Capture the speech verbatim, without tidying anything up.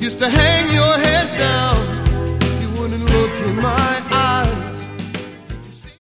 used to hang your head down, you wouldn't look in my